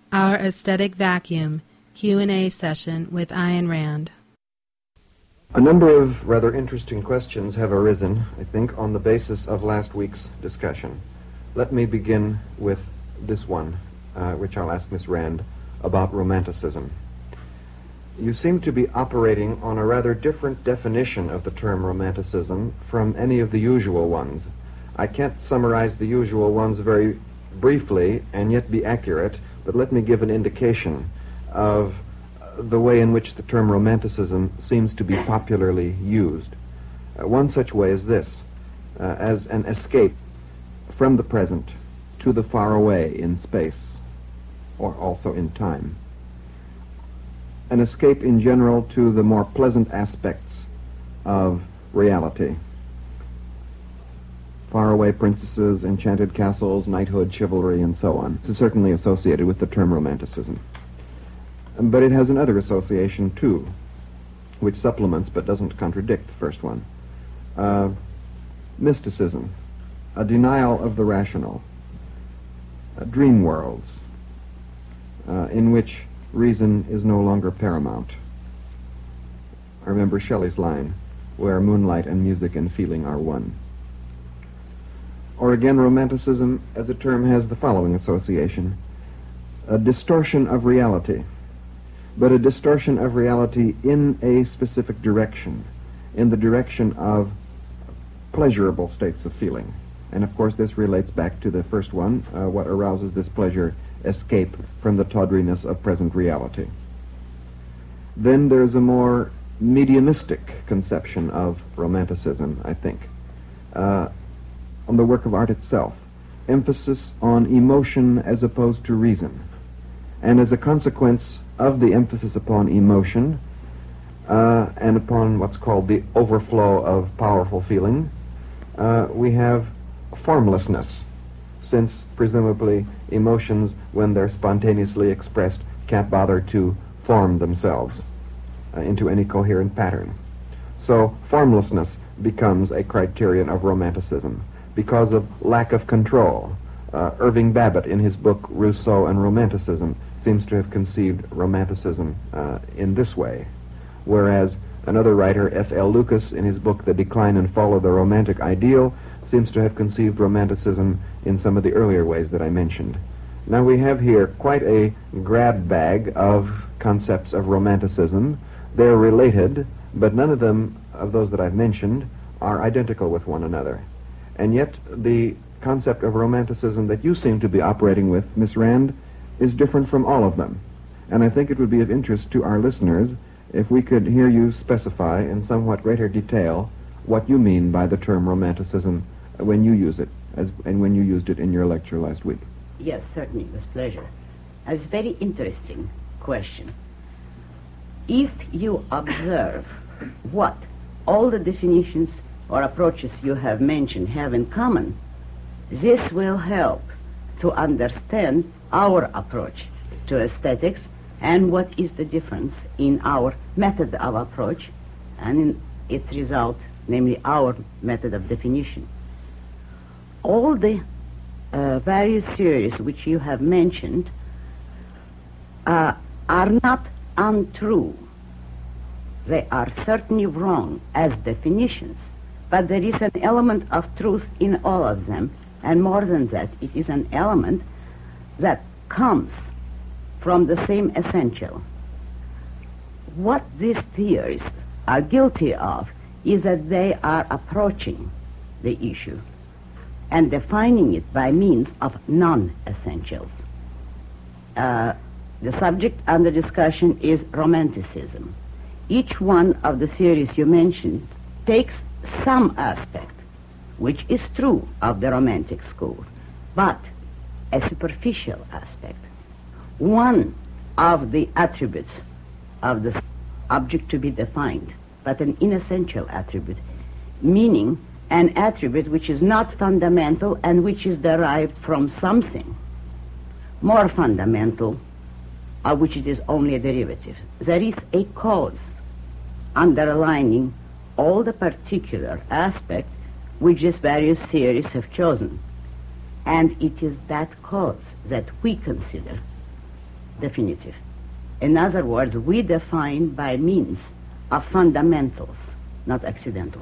Our Aesthetic Vacuum, Q&A session with Ayn Rand. A number of rather interesting questions have arisen, I think, on the basis of last week's discussion. Let me begin with this one, which I'll ask Miss Rand, about Romanticism. You seem to be operating on a rather different definition of the term Romanticism from any of the usual ones. I can't summarize the usual ones very briefly and yet be accurate, but let me give an indication of the way in which the term Romanticism seems to be popularly used. One such way is this, as an escape from the present to the far away in space, or also in time. An escape in general to the more pleasant aspects of reality. Faraway princesses, enchanted castles, knighthood, chivalry, and so on. This is certainly associated with the term Romanticism. But it has another association, too, which supplements but doesn't contradict the first one. Mysticism, a denial of the rational, dream worlds, in which reason is no longer paramount. I remember Shelley's line, where moonlight and music and feeling are one. Or again, Romanticism as a term has the following association: a distortion of reality, but a distortion of reality in a specific direction, in the direction of pleasurable states of feeling. And of course this relates back to the first one, what arouses this pleasure: escape from the tawdriness of present reality. Then there's a more mediumistic conception of Romanticism, I think, on the work of art itself, emphasis on emotion as opposed to reason. And as a consequence of the emphasis upon emotion and upon what's called the overflow of powerful feeling, we have formlessness, since presumably emotions, when they're spontaneously expressed, can't bother to form themselves into any coherent pattern. So formlessness becomes a criterion of Romanticism because of lack of control. Irving Babbitt, in his book Rousseau and Romanticism, seems to have conceived Romanticism in this way, whereas another writer, F.L. Lucas, in his book The Decline and Fall of the Romantic Ideal, seems to have conceived Romanticism in some of the earlier ways that I mentioned. Now we have here quite a grab bag of concepts of Romanticism. They're related, but none of them, of those that I've mentioned, are identical with one another. And yet the concept of Romanticism that you seem to be operating with, Miss Rand, is different from all of them. And I think it would be of interest to our listeners if we could hear you specify in somewhat greater detail what you mean by the term Romanticism when you use it, and when you used it in your lecture last week. Yes, certainly, with pleasure. It's a very interesting question. If you observe what all the definitions or approaches you have mentioned have in common, this will help to understand our approach to aesthetics and what is the difference in our method of approach and in its result, namely our method of definition. All the various theories which you have mentioned are not untrue. They are certainly wrong as definitions, but there is an element of truth in all of them, and more than that, it is an element that comes from the same essential. What these theories are guilty of is that they are approaching the issue and defining it by means of non-essentials. The subject under discussion is Romanticism. Each one of the theories you mentioned takes some aspect, which is true of the Romantic school, but a superficial aspect. One of the attributes of the object to be defined, but an inessential attribute, meaning an attribute which is not fundamental and which is derived from something more fundamental, of which it is only a derivative. There is a cause underlining all the particular aspects which these various theories have chosen. And it is that cause that we consider definitive. In other words, we define by means of fundamentals, not accidentals.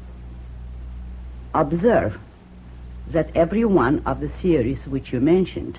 Observe that every one of the theories which you mentioned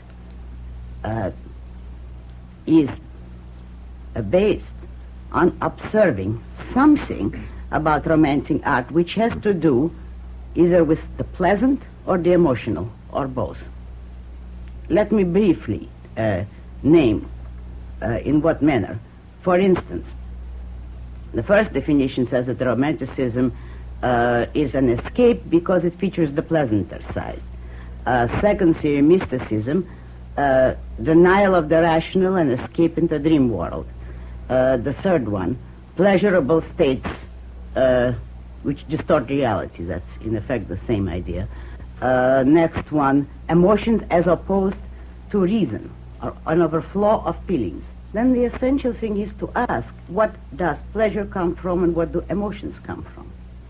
is based on observing something about romantic art which has to do either with the pleasant or the emotional, or both. Let me briefly name in what manner. For instance, the first definition says that romanticism is an escape because it features the pleasanter side. Second theory, mysticism, denial of the rational and escape into the dream world. The third one, pleasurable states which distort reality. That's in effect the same idea. Next one, emotions as opposed to reason, or an overflow of feelings. Then the essential thing is to ask, what does pleasure come from and what do emotions come from?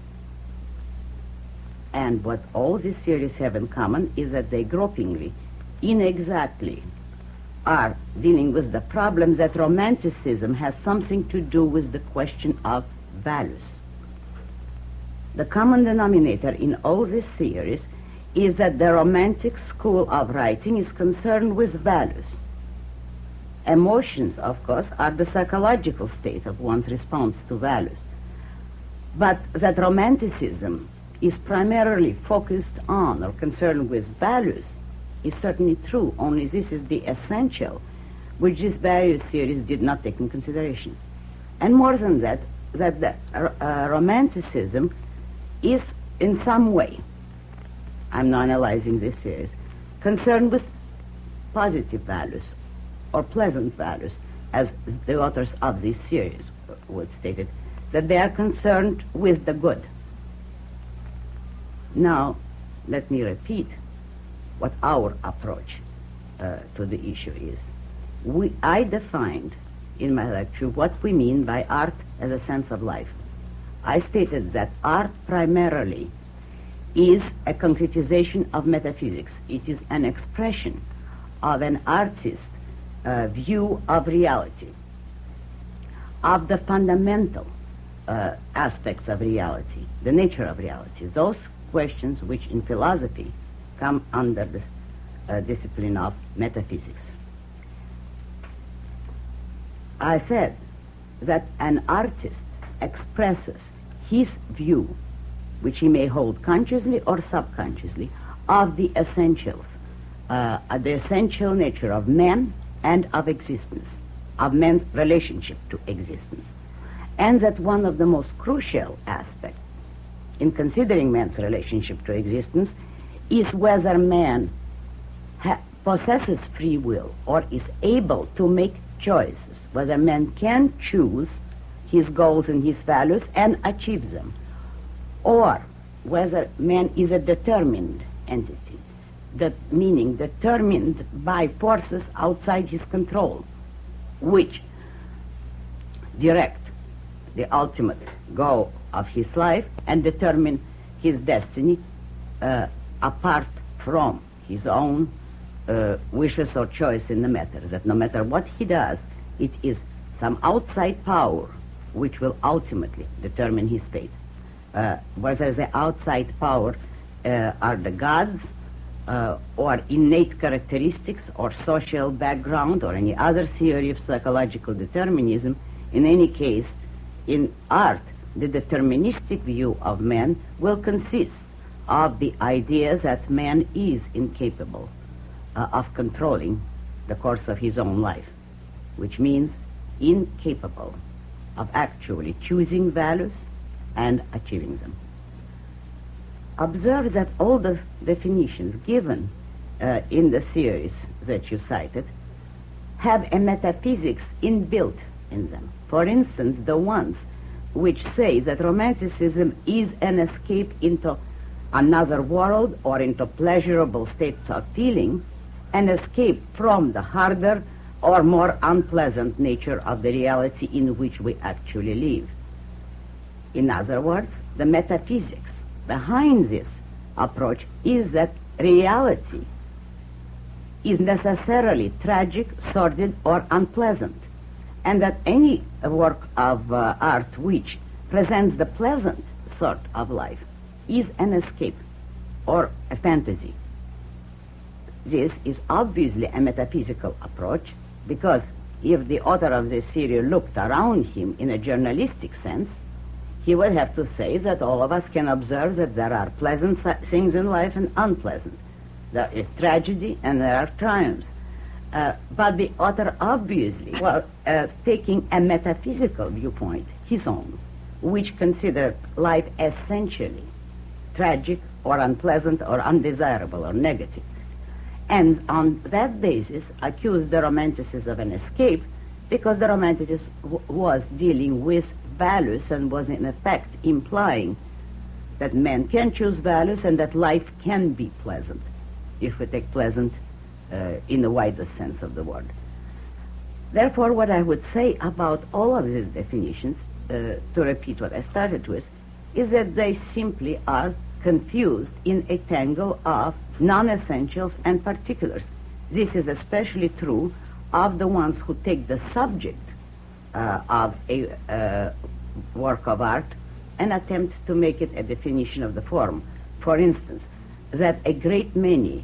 And what all these theories have in common is that they gropingly, inexactly, are dealing with the problem that romanticism has something to do with the question of values. The common denominator in all these theories is that the romantic school of writing is concerned with values. Emotions, of course, are the psychological state of one's response to values. But that romanticism is primarily focused on or concerned with values is certainly true, only this is the essential, which these various theories did not take in consideration. And more than that, romanticism is in some way, I'm not analyzing this series, concerned with positive values or pleasant values, as the authors of this series would state it, that they are concerned with the good. Now, let me repeat what our approach to the issue is. I defined in my lecture what we mean by art as a sense of life. I stated that art primarily is a concretization of metaphysics. It is an expression of an artist's view of reality, of the fundamental aspects of reality, the nature of reality, those questions which in philosophy come under the discipline of metaphysics. I said that an artist expresses his view, which he may hold consciously or subconsciously, of the essentials, the essential nature of man and of existence, of man's relationship to existence. And that one of the most crucial aspects in considering man's relationship to existence is whether man possesses free will or is able to make choices, whether man can choose his goals and his values and achieve them, or whether man is a determined entity, meaning determined by forces outside his control, which direct the ultimate goal of his life and determine his destiny apart from his own wishes or choice in the matter, that no matter what he does, it is some outside power which will ultimately determine his fate. Whether the outside power are the gods or innate characteristics or social background or any other theory of psychological determinism, in any case, in art, the deterministic view of man will consist of the idea that man is incapable of controlling the course of his own life, which means incapable of actually choosing values and achieving them. Observe that all the definitions given in the theories that you cited have a metaphysics inbuilt in them. For instance, the ones which say that romanticism is an escape into another world or into pleasurable states of feeling, an escape from the harder or more unpleasant nature of the reality in which we actually live. In other words, the metaphysics behind this approach is that reality is necessarily tragic, sordid, or unpleasant, and that any work of art which presents the pleasant sort of life is an escape or a fantasy. This is obviously a metaphysical approach, because if the author of this series looked around him in a journalistic sense, he would have to say that all of us can observe that there are pleasant things in life and unpleasant. There is tragedy and there are triumphs. But the author obviously was taking a metaphysical viewpoint, his own, which considered life essentially tragic or unpleasant or undesirable or negative. And on that basis accused the Romanticists of an escape, because the Romanticist was dealing with values and was in effect implying that men can choose values and that life can be pleasant, if we take pleasant in the widest sense of the word. Therefore, what I would say about all of these definitions, to repeat what I started with, is that they simply are confused in a tangle of non-essentials and particulars. This is especially true of the ones who take the subject of a work of art and attempt to make it a definition of the form. For instance, that a great many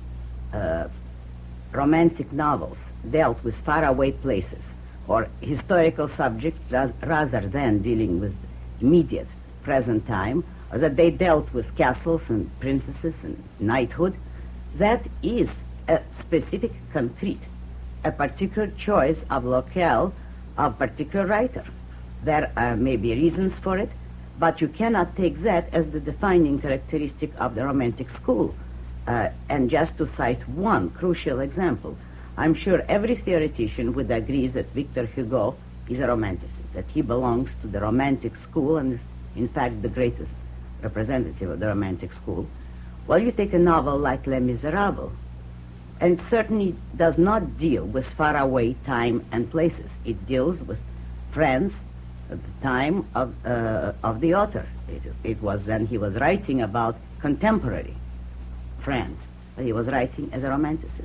romantic novels dealt with faraway places or historical subjects rather than dealing with immediate present time, or that they dealt with castles and princesses and knighthood, that is a specific, concrete, a particular choice of locale of particular writer. There may be reasons for it, but you cannot take that as the defining characteristic of the Romantic school. And just to cite one crucial example, I'm sure every theoretician would agree that Victor Hugo is a Romanticist, that he belongs to the Romantic school and is, in fact, the greatest representative of the Romantic school. Well, you take a novel like Les Miserables, and it certainly does not deal with faraway time and places. It deals with France at the time of the author. It was then he was writing about contemporary France, but he was writing as a Romanticist.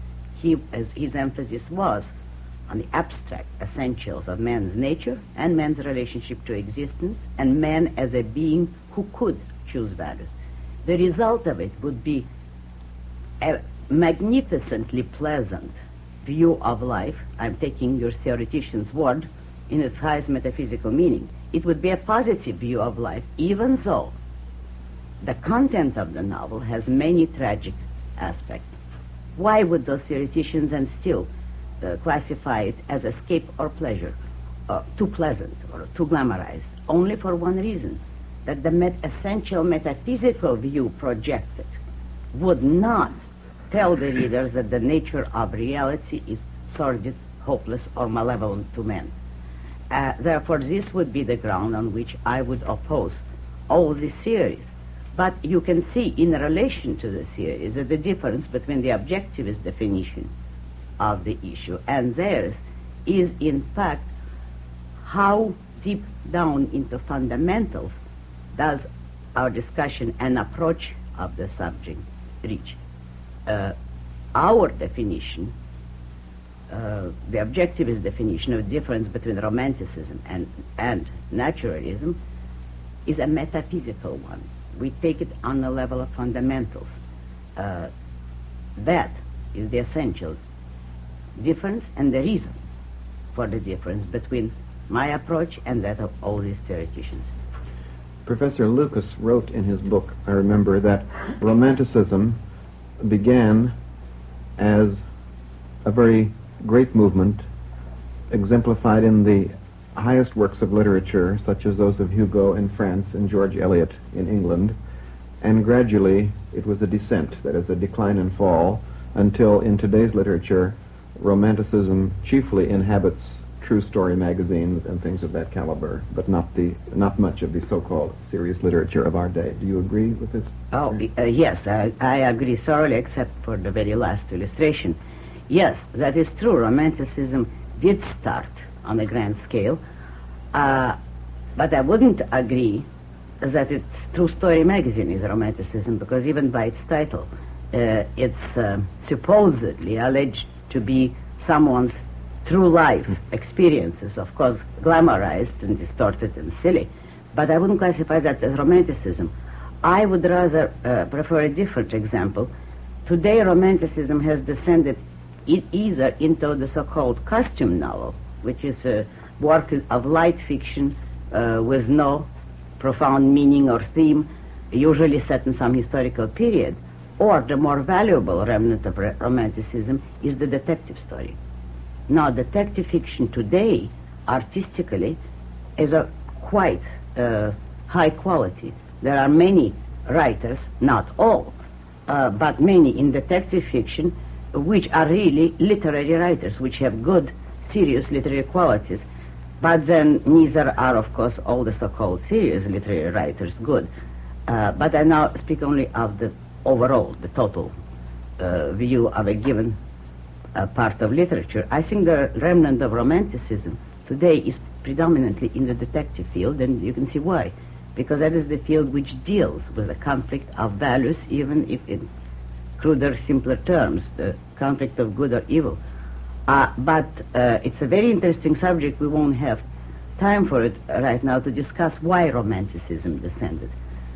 His emphasis was on the abstract essentials of man's nature and man's relationship to existence, and man as a being who could choose values. The result of it would be a magnificently pleasant view of life. I'm taking your theoretician's word in its highest metaphysical meaning. It would be a positive view of life, even though the content of the novel has many tragic aspects. Why would those theoreticians then still classify it as escape or pleasure, too pleasant or too glamorized? Only for one reason, that the essential metaphysical view projected would not tell the readers that the nature of reality is sordid, hopeless, or malevolent to men. Therefore, this would be the ground on which I would oppose all these theories. But you can see in relation to the theories that the difference between the objectivist definition of the issue and theirs is, in fact, how deep down into fundamentals does our discussion and approach of the subject reach. Our definition, the objectivist definition of the difference between Romanticism and naturalism, is a metaphysical one. We take it on the level of fundamentals. That is the essential difference and the reason for the difference between my approach and that of all these theoreticians. Professor Lucas wrote in his book, I remember, that Romanticism began as a very great movement exemplified in the highest works of literature, such as those of Hugo in France and George Eliot in England, and gradually it was a descent, that is, a decline and fall, until in today's literature, Romanticism chiefly inhabits true story magazines and things of that caliber, but not much of the so-called serious literature of our day. Do you agree with this? Yes, I agree thoroughly, except for the very last illustration. Yes, that is true. Romanticism did start on a grand scale, but I wouldn't agree that its true story magazine is Romanticism, because even by its title, it's supposedly alleged to be someone's true life experiences, of course, glamorized and distorted and silly. But I wouldn't classify that as romanticism. I would rather prefer a different example. Today, romanticism has descended either into the so-called costume novel, which is a work of light fiction with no profound meaning or theme, usually set in some historical period, or the more valuable remnant of romanticism is the detective story. Now, detective fiction today, artistically, is a quite high quality. There are many writers, not all, but many in detective fiction, which are really literary writers, which have good, serious literary qualities. But then neither are, of course, all the so-called serious literary writers good. But I now speak only of the overall, the total view of a given part of literature. I think the remnant of romanticism today is predominantly in the detective field, and you can see why. Because that is the field which deals with the conflict of values, even if in cruder, simpler terms, the conflict of good or evil. But it's a very interesting subject. We won't have time for it right now to discuss why romanticism descended.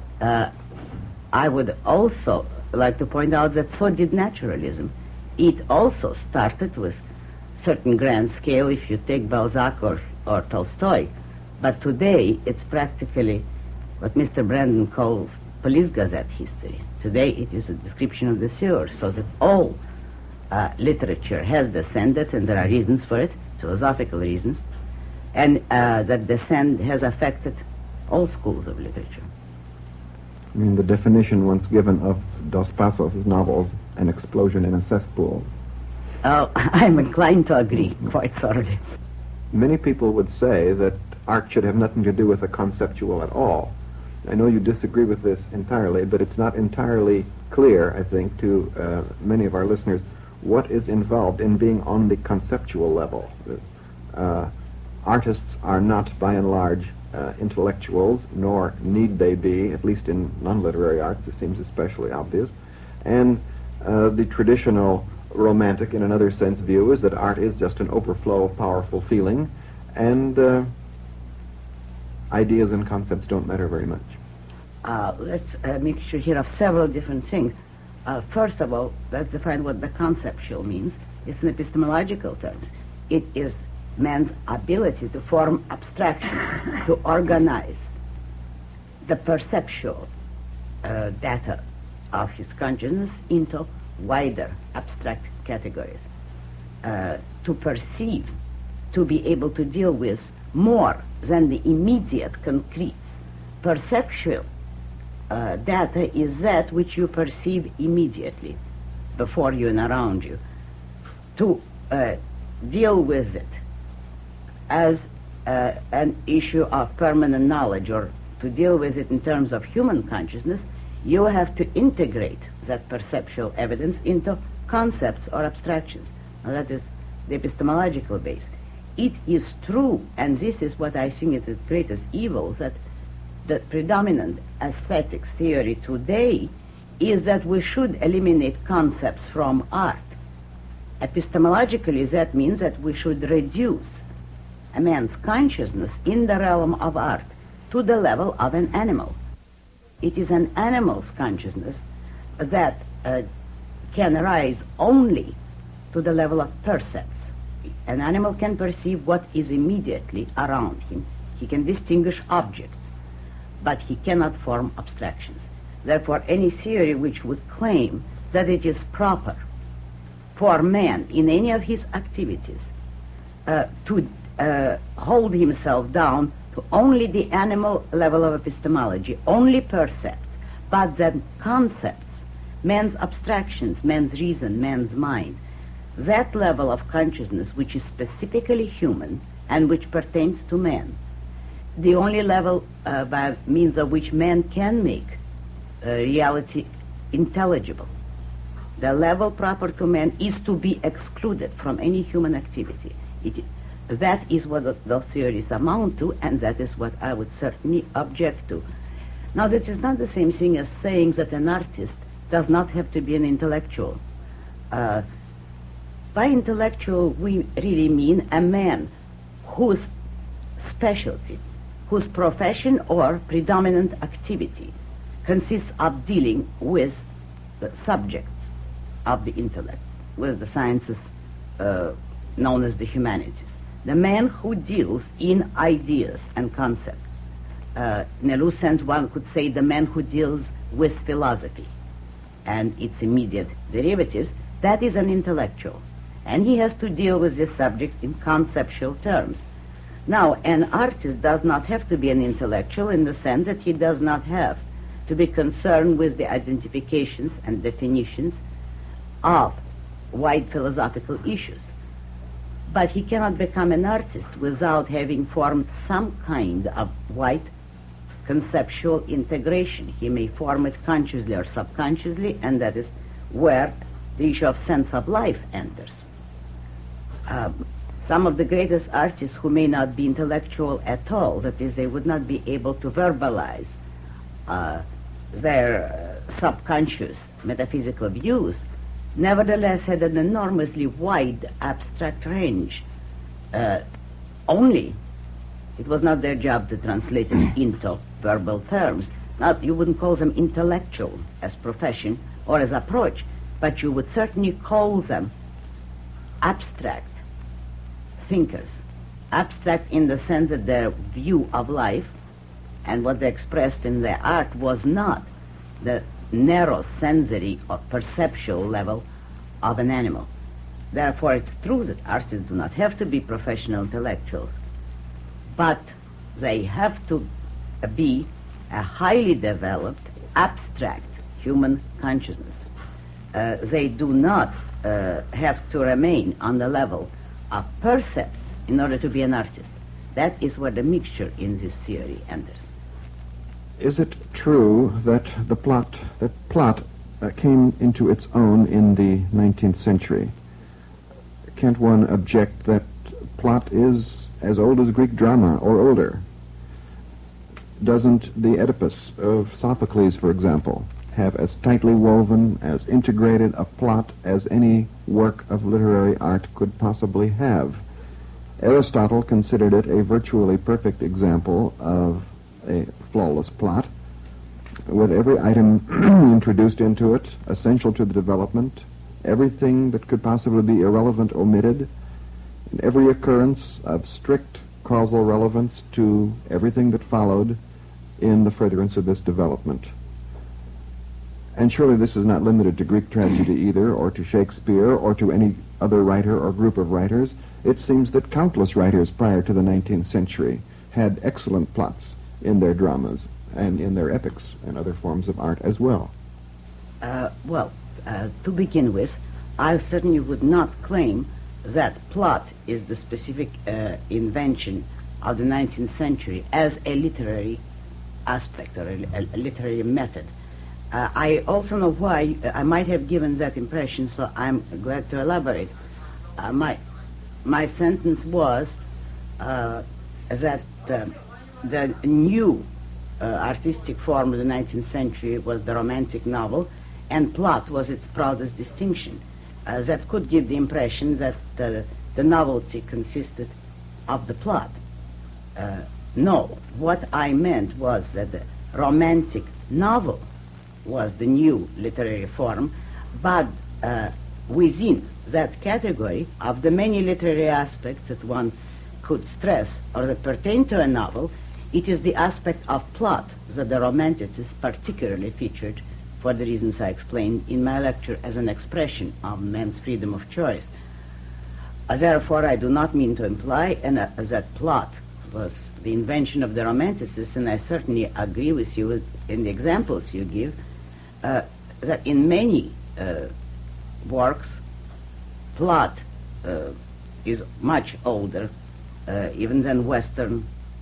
I would also like to point out that so did naturalism. It also started with certain grand scale, if you take Balzac or Tolstoy. But today, it's practically what Mr. Brandon calls police gazette history. Today, it is a description of the sewer, so that all literature has descended, and there are reasons for it, philosophical reasons, and that descent has affected all schools of literature. I mean, the definition once given of Dos Passos' novels, an explosion in a cesspool. Oh, I'm inclined to agree, quite thoroughly. Many people would say that art should have nothing to do with the conceptual at all. I know you disagree with this entirely, but it's not entirely clear, I think, to many of our listeners what is involved in being on the conceptual level. Artists are not, by and large, intellectuals, nor need they be, at least in non-literary arts. This seems especially obvious. And the traditional romantic, in another sense, view is that art is just an overflow of powerful feeling, and ideas and concepts don't matter very much. Let's make sure here of several different things. First of all, let's define what the conceptual means. It's in epistemological terms. It is man's ability to form abstractions, to organize the perceptual data of his consciousness into wider abstract categories, to perceive, to be able to deal with more than the immediate concrete. Perceptual data is that which you perceive immediately, before you and around you. To deal with it as an issue of permanent knowledge, or to deal with it in terms of human consciousness, you have to integrate that perceptual evidence into concepts or abstractions. Now, that is the epistemological base. It is true, and this is what I think is its greatest evil, that the predominant aesthetics theory today is that we should eliminate concepts from art. Epistemologically, that means that we should reduce a man's consciousness in the realm of art to the level of an animal. It is an animal's consciousness that can rise only to the level of percepts. An animal can perceive what is immediately around him. He can distinguish objects, but he cannot form abstractions. Therefore, any theory which would claim that it is proper for man in any of his activities to hold himself down to only the animal level of epistemology, only percepts, but then concepts, man's abstractions, man's reason, man's mind, that level of consciousness which is specifically human and which pertains to man, the only level by means of which man can make reality intelligible. The level proper to man is to be excluded from any human activity. That is what those theories amount to, and that is what I would certainly object to. Now, that is not the same thing as saying that an artist does not have to be an intellectual. By intellectual, we really mean a man whose specialty, whose profession or predominant activity consists of dealing with the subjects of the intellect, with the sciences known as the humanities. The man who deals in ideas and concepts. In a loose sense, one could say the man who deals with philosophy and its immediate derivatives, that is an intellectual. And he has to deal with this subject in conceptual terms. Now, an artist does not have to be an intellectual in the sense that he does not have to be concerned with the identifications and definitions of wide philosophical issues. But he cannot become an artist without having formed some kind of wide conceptual integration. He may form it consciously or subconsciously, and that is where the issue of sense of life enters. Some of the greatest artists who may not be intellectual at all, that is, they would not be able to verbalize their subconscious metaphysical views, nevertheless had an enormously wide abstract range. Only it was not their job to translate it into verbal terms. Not, you wouldn't call them intellectual as profession or as approach, but you would certainly call them abstract thinkers. Abstract in the sense that their view of life and what they expressed in their art was not the narrow sensory or perceptual level of an animal. Therefore, it's true that artists do not have to be professional intellectuals, but they have to be a highly developed, abstract human consciousness. They do not have to remain on the level of percepts in order to be an artist. That is where the mixture in this theory enters. Is it true that plot came into its own in the 19th century? Can't one object that plot is as old as Greek drama or older? Doesn't the Oedipus of Sophocles, for example, have as tightly woven, as integrated a plot as any work of literary art could possibly have? Aristotle considered it a virtually perfect example of a flawless plot, with every item introduced into it, essential to the development, everything that could possibly be irrelevant omitted, and every occurrence of strict causal relevance to everything that followed in the furtherance of this development. And surely this is not limited to Greek tragedy either, or to Shakespeare, or to any other writer or group of writers. It seems that countless writers prior to the 19th century had excellent plots in their dramas and in their epics and other forms of art as well. To begin with, I certainly would not claim that plot is the specific invention of the 19th century as a literary aspect or a literary method. I also know why I might have given that impression, so I'm glad to elaborate. My sentence was that the new artistic form of the 19th century was the romantic novel, and plot was its proudest distinction. That could give the impression that the novelty consisted of the plot. No, what I meant was that the romantic novel was the new literary form, but within that category of the many literary aspects that one could stress or that pertain to a novel, it is the aspect of plot that the romanticists particularly featured for the reasons I explained in my lecture as an expression of man's freedom of choice. Therefore, I do not mean to imply that plot was the invention of the romanticists, and I certainly agree with you in the examples you give, that in many works, plot is much older even than Western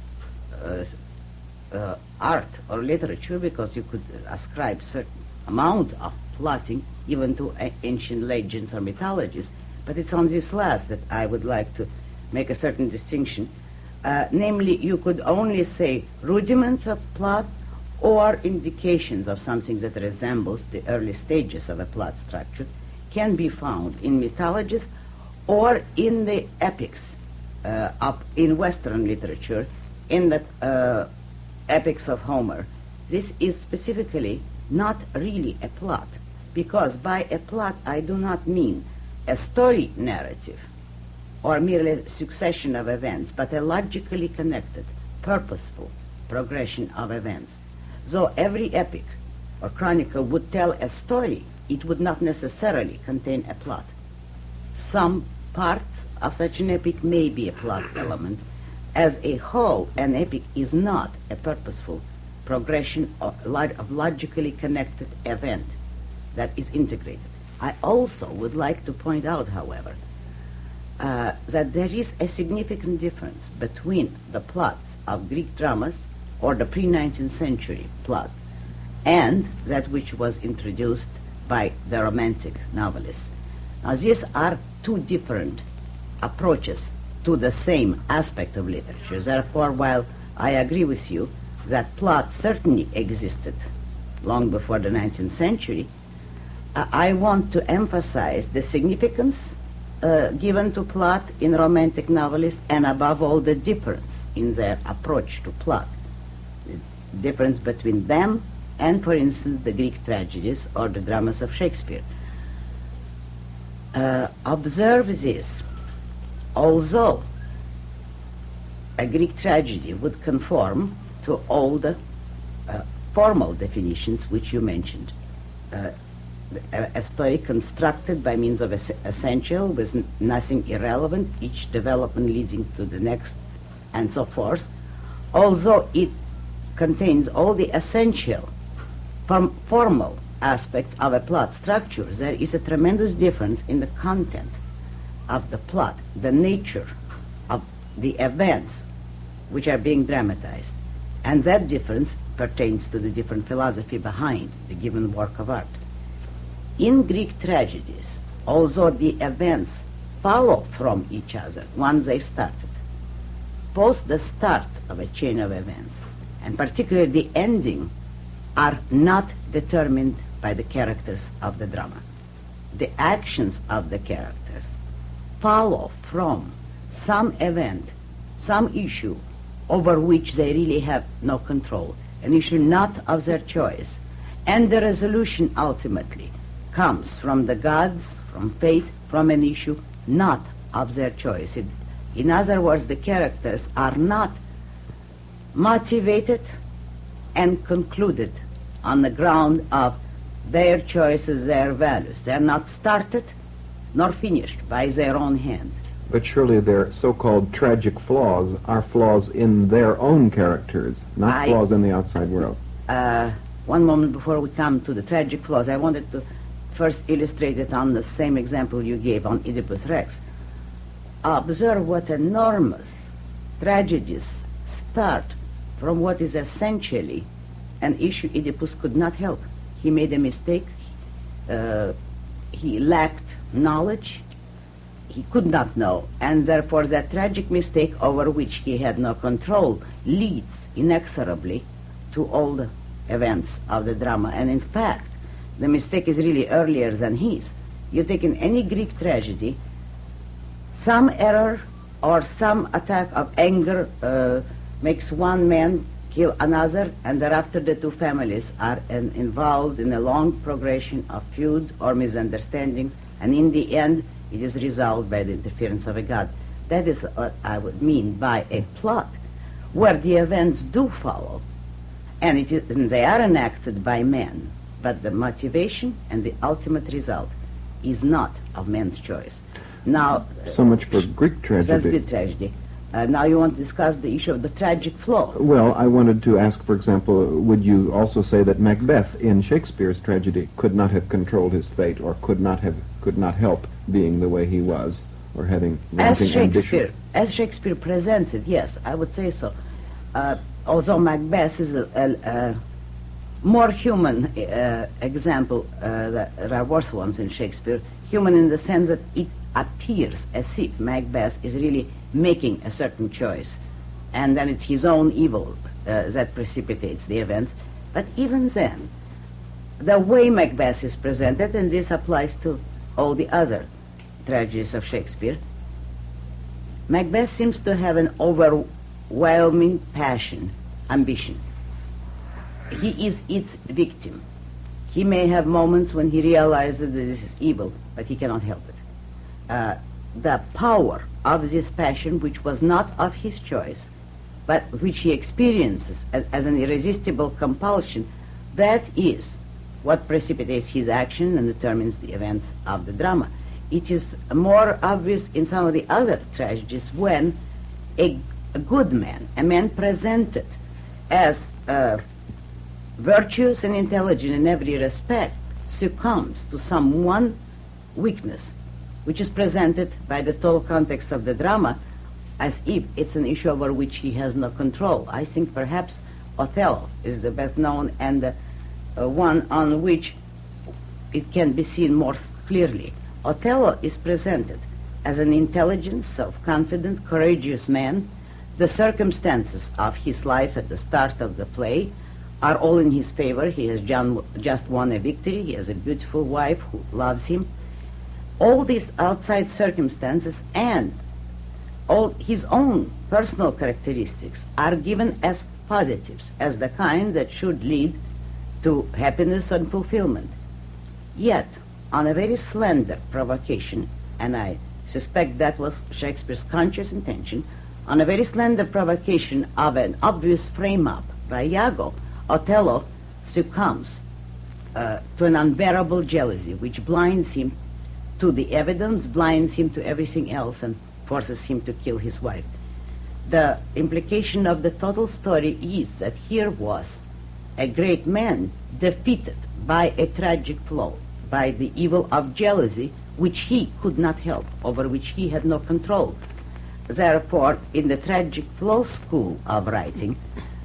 art or literature, because you could ascribe certain amount of plotting even to ancient legends or mythologies. But it's on this last that I would like to make a certain distinction. Namely, you could only say rudiments of plot or indications of something that resembles the early stages of a plot structure can be found in mythologies or in the epics in Western literature, in the epics of Homer. This is specifically not really a plot, because by a plot I do not mean a story narrative or merely a succession of events, but a logically connected, purposeful progression of events. Though every epic or chronicle would tell a story, it would not necessarily contain a plot. Some part of such an epic may be a plot element. As a whole, an epic is not a purposeful progression of logically connected event that is integrated. I also would like to point out, however, that there is a significant difference between the plots of Greek dramas or the pre-19th century plot and that which was introduced by the Romantic novelists. Now, these are two different approaches to the same aspect of literature. Therefore, while I agree with you that plot certainly existed long before the 19th century, I want to emphasize the significance given to plot in Romantic novelists, and above all the difference in their approach to plot. The difference between them and, for instance, the Greek tragedies or the dramas of Shakespeare. Observe this. Although a Greek tragedy would conform to all the formal definitions which you mentioned, a story constructed by means of essential with nothing irrelevant, each development leading to the next, and so forth, although it contains all the essential formal aspects of a plot structure, there is a tremendous difference in the content of the plot, the nature of the events which are being dramatized. And that difference pertains to the different philosophy behind the given work of art. In Greek tragedies, although the events follow from each other once they started, both the start of a chain of events and particularly the ending are not determined by the characters of the drama. The actions of the characters follow from some event, some issue over which they really have no control, an issue not of their choice, and the resolution ultimately comes from the gods, from fate, from an issue not of their choice. In other words, the characters are not motivated and concluded on the ground of their choices, their values. They are not started nor finished by their own hand. But surely their so-called tragic flaws are flaws in their own characters, not flaws in the outside world. One moment before we come to the tragic flaws, I wanted to first illustrate it on the same example you gave on Oedipus Rex. Observe what enormous tragedies start from what is essentially an issue Oedipus could not help. He made a mistake. He lacked knowledge. He could not know. And therefore that tragic mistake over which he had no control leads inexorably to all the events of the drama. And in fact, the mistake is really earlier than his. You take in any Greek tragedy, some error or some attack of anger makes one man kill another, and thereafter the two families are involved in a long progression of feuds or misunderstandings, and in the end it is resolved by the interference of a god. That is what I would mean by a plot, where the events do follow, and they are enacted by men, but the motivation and the ultimate result is not of man's choice. Now, so much for Greek tragedy. That's Greek tragedy. Now you want to discuss the issue of the tragic flaw. Well, I wanted to ask, for example, would you also say that Macbeth in Shakespeare's tragedy could not have controlled his fate, or could not help being the way he was, or having wanting ambition? As Shakespeare presented, yes, I would say so. Although Macbeth is a more human example, there are worse ones in Shakespeare, human in the sense that it appears as if Macbeth is really making a certain choice, and then it's his own evil that precipitates the events. But even then, the way Macbeth is presented, and this applies to all the other tragedies of Shakespeare, Macbeth seems to have an overwhelming passion, ambition. He is its victim. He may have moments when he realizes that this is evil, but he cannot help it. The power of this passion, which was not of his choice, but which he experiences as an irresistible compulsion, that is what precipitates his action and determines the events of the drama. It is more obvious in some of the other tragedies when a good man, a man presented as virtuous and intelligent in every respect, succumbs to some one weakness, which is presented by the total context of the drama as if it's an issue over which he has no control. I think perhaps Othello is the best known and the one on which it can be seen more clearly. Othello is presented as an intelligent, self-confident, courageous man. The circumstances of his life at the start of the play are all in his favor. He has just won a victory. He has a beautiful wife who loves him. All these outside circumstances and all his own personal characteristics are given as positives, as the kind that should lead to happiness and fulfillment. Yet, on a very slender provocation, and I suspect that was Shakespeare's conscious intention, on a very slender provocation of an obvious frame-up by Iago, Othello succumbs to an unbearable jealousy which blinds him to the evidence, blinds him to everything else, and forces him to kill his wife. The implication of the total story is that here was a great man defeated by a tragic flaw, by the evil of jealousy, which he could not help, over which he had no control. Therefore, in the tragic flaw school of writing,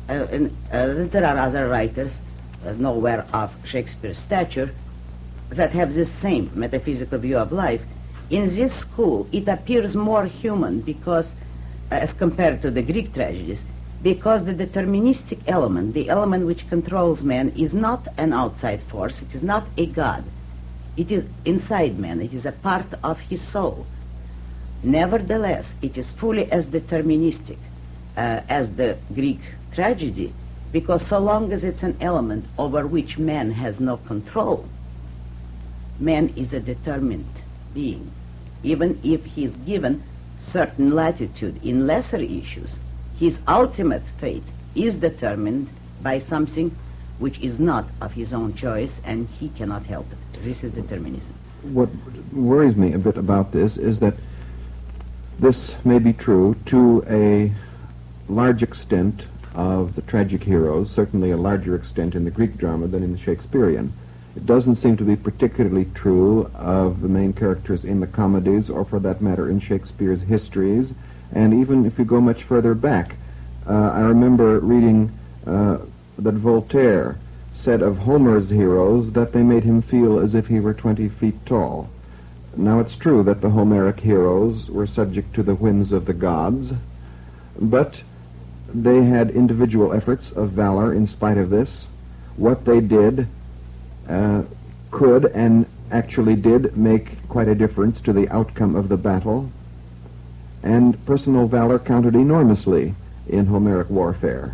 there are other writers, nowhere of Shakespeare's stature, that have this same metaphysical view of life. In this school, it appears more human because, as compared to the Greek tragedies, because the deterministic element, the element which controls man, is not an outside force, it is not a god. It is inside man, it is a part of his soul. Nevertheless, it is fully as deterministic as the Greek tragedy, because so long as it's an element over which man has no control, man is a determined being. Even if he is given certain latitude in lesser issues, his ultimate fate is determined by something which is not of his own choice, and he cannot help it. This is determinism. What worries me a bit about this is that this may be true to a large extent of the tragic heroes, certainly a larger extent in the Greek drama than in the Shakespearean. It doesn't seem to be particularly true of the main characters in the comedies, or for that matter in Shakespeare's histories. And even if you go much further back, I remember reading that Voltaire said of Homer's heroes that they made him feel as if he were 20 feet tall. Now it's true that the Homeric heroes were subject to the whims of the gods, but they had individual efforts of valor in spite of this. What they did could and actually did make quite a difference to the outcome of the battle, and personal valor counted enormously in Homeric warfare,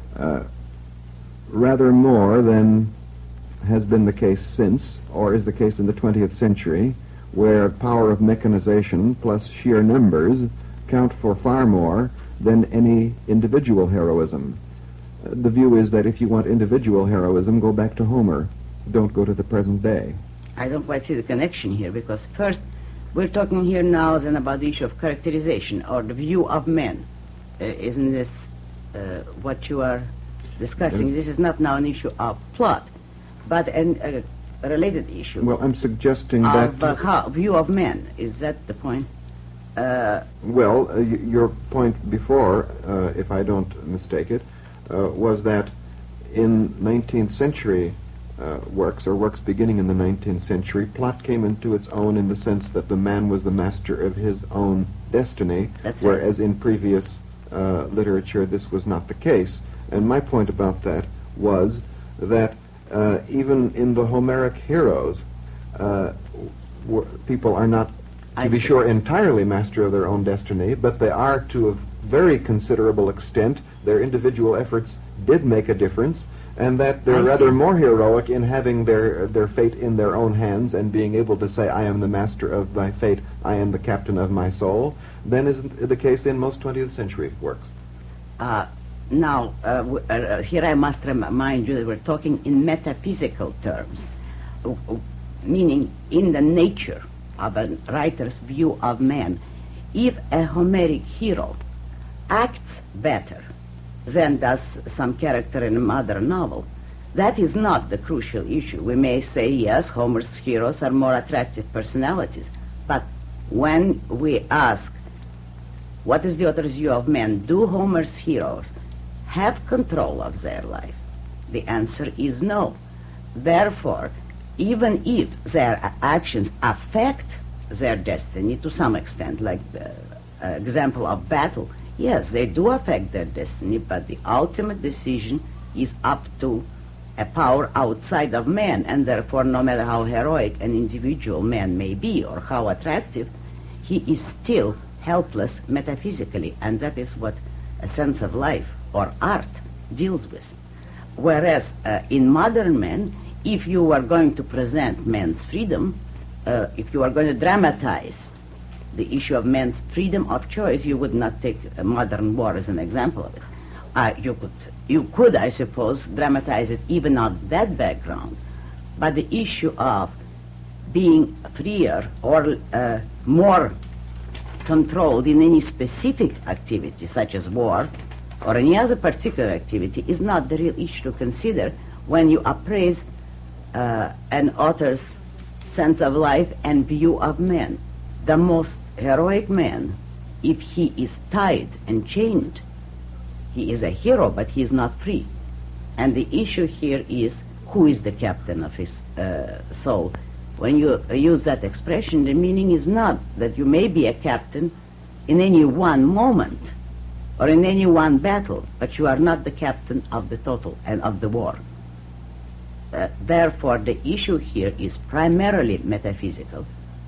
rather more than has been the case since, or is the case in the 20th century, where power of mechanization plus sheer numbers count for far more than any individual heroism. The view is that if you want individual heroism, go back to Homer. Don't go to the present day. I don't quite see the connection here, because first, we're talking here now then about the issue of characterization, or the view of men. Isn't this what you are discussing? Yes. This is not now an issue of plot, but a related issue. Well, I'm suggesting of that... view of men. Is that the point? Your point before, if I don't mistake it, was that in 19th century works, or works beginning in the 19th century, plot came into its own in the sense that the man was the master of his own destiny, whereas in previous literature this was not the case. And my point about that was that even in the Homeric heroes, people are not, to be sure, entirely master of their own destiny, but they are, to a very considerable extent, their individual efforts did make a difference, and that they're rather more heroic in having their fate in their own hands and being able to say, I am the master of my fate, I am the captain of my soul, than is the case in most 20th century works. Now, here I must remind you that we're talking in metaphysical terms, meaning in the nature of a writer's view of man. If a Homeric hero acts better than does some character in a modern novel, that is not the crucial issue. We may say, yes, Homer's heroes are more attractive personalities, but when we ask, what is the author's view of men? Do Homer's heroes have control of their life? The answer is no. Therefore, even if their actions affect their destiny to some extent, like the example of battle, yes, they do affect their destiny, but the ultimate decision is up to a power outside of man, and therefore no matter how heroic an individual man may be or how attractive, he is still helpless metaphysically, and that is what a sense of life or art deals with. Whereas in modern men, if you are going to present men's freedom, if you are going to dramatize the issue of men's freedom of choice, you would not take a modern war as an example of it. You could, I suppose, dramatize it even on that background, but the issue of being freer or more controlled in any specific activity, such as war, or any other particular activity, is not the real issue to consider when you appraise an author's sense of life and view of men. The most heroic man, if he is tied and chained, he is a hero, but he is not free. And the issue here is, who is the captain of his soul? When you use that expression, the meaning is not that you may be a captain in any one moment or in any one battle, but you are not the captain of the total and of the war. Therefore, the issue here is primarily metaphysical,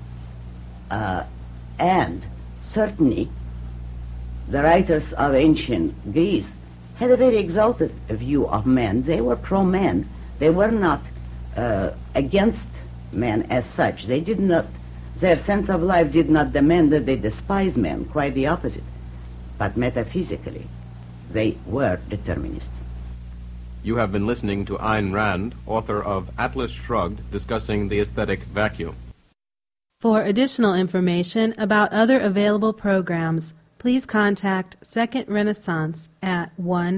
and certainly the writers of ancient Greece had a very exalted view of men. They were pro-man. They were not against men as such. They did not, their sense of life did not demand that they despise men, quite the opposite. But metaphysically, they were determinists. You have been listening to Ayn Rand, author of Atlas Shrugged, discussing the aesthetic vacuum. For additional information about other available programs, please contact Second Renaissance at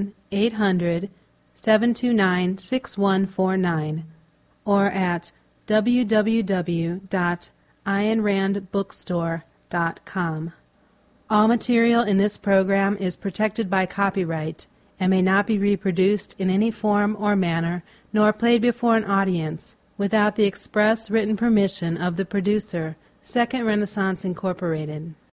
1-800-729-6149 or at www.aynrandbookstore.com. All material in this program is protected by copyright and may not be reproduced in any form or manner, nor played before an audience, without the express written permission of the producer, Second Renaissance Incorporated.